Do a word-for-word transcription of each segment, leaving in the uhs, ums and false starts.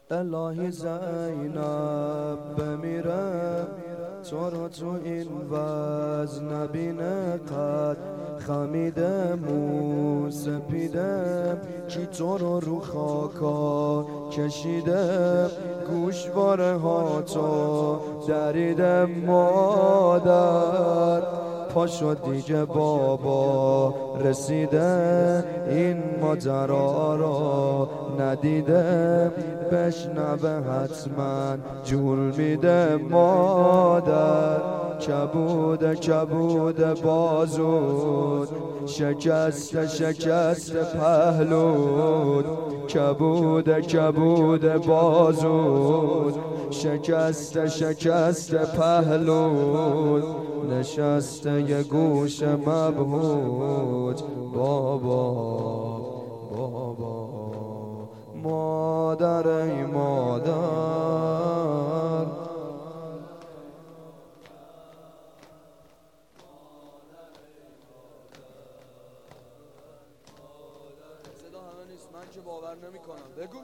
الهی زینب بمیره تو رو تو این وز نبینه، قد خمیده مو سپیده، کی تو رو رو خاکا کشیده، گوشواره ها تو دریده مادر، پاشو دیگه بابا رسیده، این ماجرا را ندیده، بشنوه حتما جول میده مادر، کبوده کبوده بازود، شکست شکست پهلود، کبوده کبوده بازود، شکست شکست پهلود، نشسته یه گوش مبهوت بابا بابا، مادر ای مادر. صدا همه نیست، من که باور نمی کنم. بگو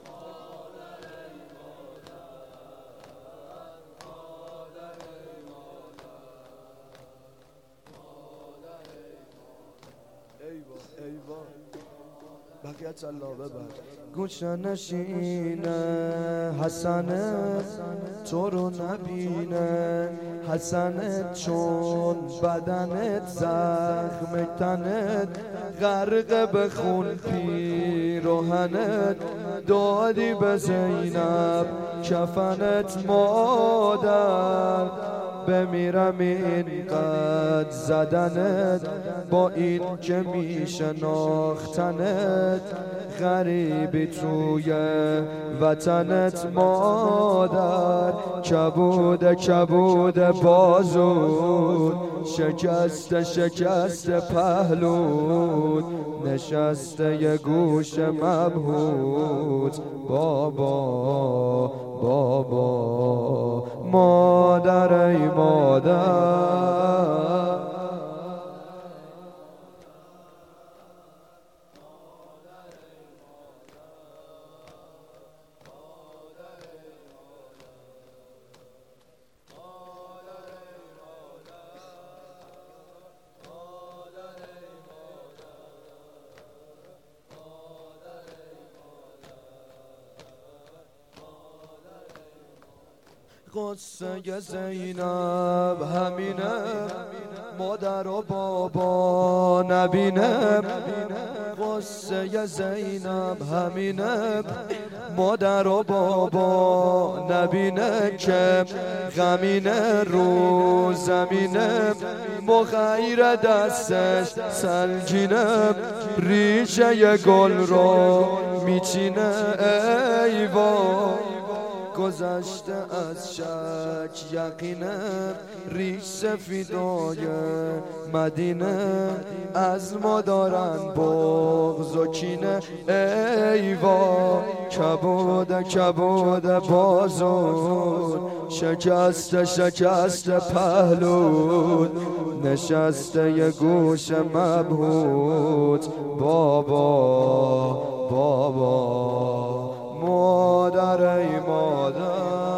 ایوا ایوا بقیت الله ببر. گوشه نشینه حسنه تو رو نبینه، حسنه چون بدنت زخم تنت غرق به خون پیرهنت، دادی به زینب کفنت مادر، بمیرم اینقدر زدنت با این که میشناختنت، غریبی توی وطنت مادر، کبوده کبوده بازود، شکست شکست پهلود، نشسته یه گوش مبهوت بابا بابا، مادر ای مادر. قصه زینب همینه، مادر و بابا نبینه، قصه زینب همینه، مادر و بابا نبینه، که غمینه رو زمینه، مغیر دستش سنگینه، ریشه گل رو میچینه ایوا، گذشته از شک یقینه، ریش سفیدای مدینه، از ما دارن بغض و کینه ایوا، کبوده کبوده بازود، شکست شکست پهلود، نشسته یه گوش مبهوت بابا بابا، مادر ای مادر.